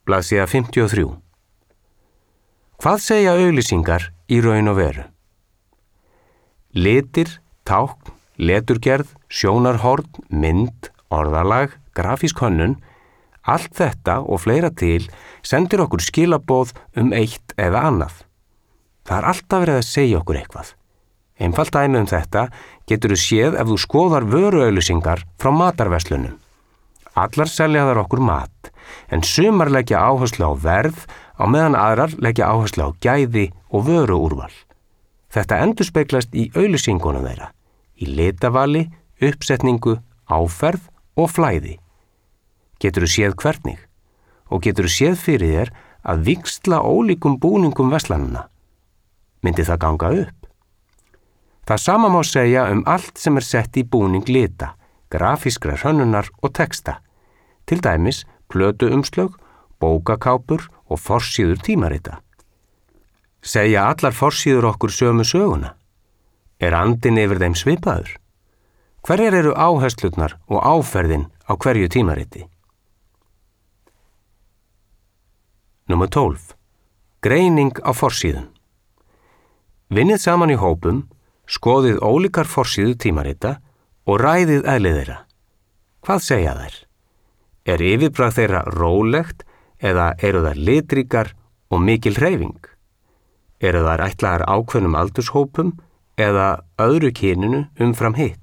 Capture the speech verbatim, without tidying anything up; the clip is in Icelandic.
blaðsíða fimmtíu og þrjú. Hvað segja auglýsingar í raun og veru? Litir, tákn, leturgerð, sjónarhorn, mynd, orðalag, grafísk hönnun, allt þetta og fleira til sendir okkur skilaboð um eitt eða annað. Það er alltaf verið að segja okkur eitthvað. Einfalt dæmi um þetta geturðu séð ef þú skoðar vöruauglýsingar frá matarverslunum. Allar selja þar okkur mat, en sumar leggja áherslu á verð á meðan aðrar leggja áherslu á gæði og vöruúrval. Þetta endurspeglast í auglýsingunum þeirra, í litavali, uppsetningu, áferð og flæði. Geturðu séð hvernig og geturðu séð fyrir þér að víxla ólíkum búningum verslananna. Myndi það ganga upp? Það sama má segja um allt sem er sett í búning lita, grafískrar hönnunar og texta, til dæmis plötuumslög, bókakápur og forsíður tímarita. Segja allar forsíður okkur sömu söguna? Er andinn yfir þeim svipaður? Hverjar eru áherslurnar og áferðin á hverju tímariti? Númer tólf. Greining á forsíðum. Vinnið saman í hópum, skoðið ólíkar forsíðu tímarita og ræðið eðli þeirra. Hvað segja þær? Er yfirbragð þeirra rólegt eða eru þær litríkar og mikil hreyfing? Eru þær ætlaðar ákveðnum aldurshópum eða öðru kyninu umfram hitt?